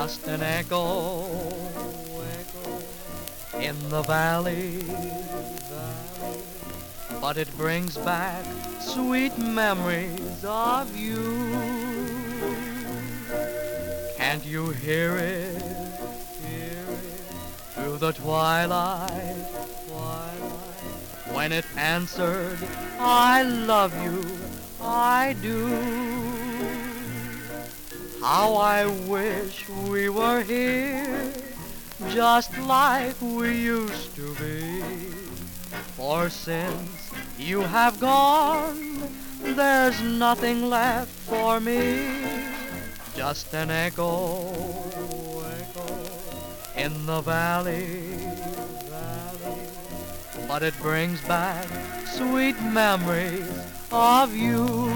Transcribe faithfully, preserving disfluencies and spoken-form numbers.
just an echo, echo in the valley, valley. But it brings back sweet memories of you. Can't you hear it, hear it through the twilight, twilight? When it answered, I love you, I do. How I wish we were here, just like we used to be. For since you have gone, there's nothing left for me. Just an echo, echo in the valley, valley. But it brings back sweet memories of you.